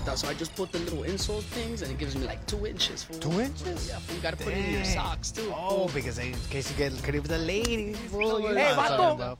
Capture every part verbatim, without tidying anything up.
bicicleta, so I just put the little insole things, and it gives me like two inches. Fool. Two inches? Yeah, fool, you gotta put it in your socks too. Oh, fool. Because in case you get carried with the ladies, fool. Hey, vato,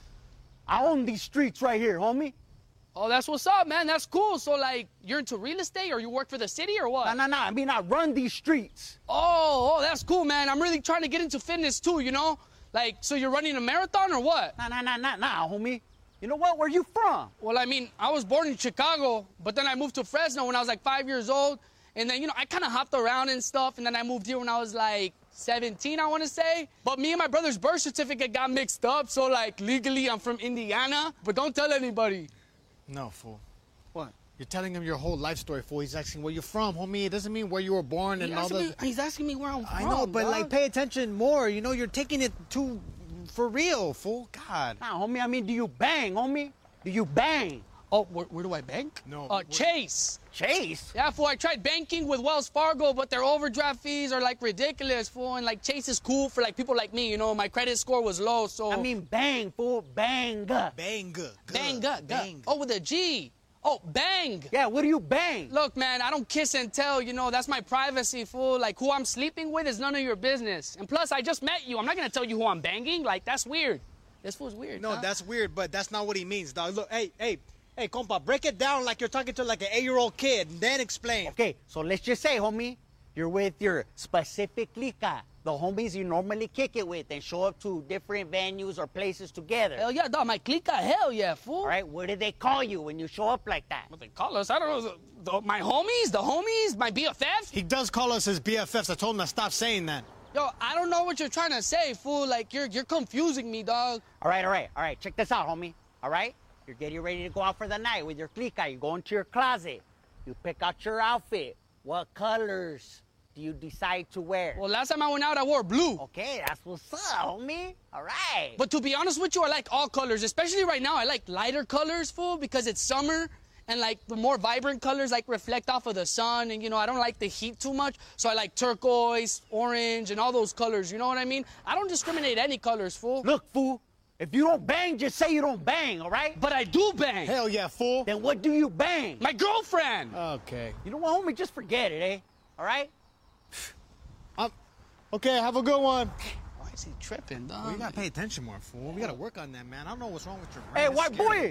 I own these streets right here, homie. Oh, that's what's up, man. That's cool. So, like, you're into real estate, or you work for the city, or what? Nah, nah, nah. I mean, I run these streets. Oh, oh, that's cool, man. I'm really trying to get into fitness too, you know? Like, so you're running a marathon or what? Nah, nah, nah, nah, nah, homie. You know what? Where you from? Well, I mean, I was born in Chicago, but then I moved to Fresno when I was like five years old. And then, you know, I kind of hopped around and stuff. And then I moved here when I was like seventeen, I want to say. But me and my brother's birth certificate got mixed up. So, like, legally, I'm from Indiana. But don't tell anybody. No, fool. What? You're telling him your whole life story, fool. He's asking where you're from, homie. It doesn't mean where you were born and He all asking that. me, he's asking me where I'm from. I know, but, dog. like, pay attention more. You know, you're taking it too for real, fool. God. Nah, homie. I mean, do you bang, homie? Do you bang? Oh, where, where do I bank? No. Uh, Chase. Chase? Yeah, fool, I tried banking with Wells Fargo, but their overdraft fees are, like, ridiculous, fool. And, like, Chase is cool for, like, people like me, you know? My credit score was low, so... I mean, bang, fool. Bang. Bang. Bang, Bang. gut, Bang. Oh, with a G. Oh, bang. Yeah, what do you bang? Look, man, I don't kiss and tell, you know, that's my privacy, fool. Like, who I'm sleeping with is none of your business. And plus, I just met you. I'm not gonna tell you who I'm banging. Like, that's weird. This fool's weird, No, huh? that's weird, but that's not what he means, dog. Look, hey, hey, hey, compa, break it down like you're talking to like an eight-year-old kid, and then explain. Okay, so let's just say, homie, you're with your specific clica, the homies you normally kick it with and show up to different venues or places together. Hell yeah, dog. My clica, hell yeah, fool. All right, what do they call you when you show up like that? What they call us? I don't know. The, the, my homies? The homies? My B F Fs? He does call us his B F Fs. I told him to stop saying that. Yo, I don't know what you're trying to say, fool. Like, you're you're confusing me, dog. All right, all right, all right, check this out, homie. All right? You're getting ready to go out for the night with your clica. You go into your closet. You pick out your outfit. What colors do you decide to wear? Well, last time I went out, I wore blue. Okay, that's what's up, homie. All right. But to be honest with you, I like all colors, especially right now. I like lighter colors, fool, because it's summer. And, like, the more vibrant colors, like, reflect off of the sun. And, you know, I don't like the heat too much. So I like turquoise, orange, and all those colors. You know what I mean? I don't discriminate any colors, fool. Look, fool, if you don't bang, just say you don't bang, all right? But I do bang. Hell yeah, fool. Then what do you bang? My girlfriend. Okay. You know what, homie? Just forget it, eh? All right? Um, okay, have a good one. Why is he tripping, dog? Well, you gotta pay attention more, fool. We gotta work on that, man. I don't know what's wrong with your brain. Hey, It's white scary. boy!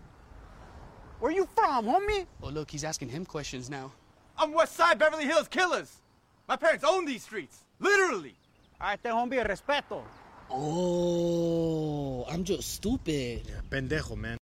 Where you from, homie? Oh, look, he's asking him questions now. I'm West Side Beverly Hills Killers. My parents own these streets. Literally. All right, then, homie, respeto. Oh, I'm just stupid. Pendejo, man.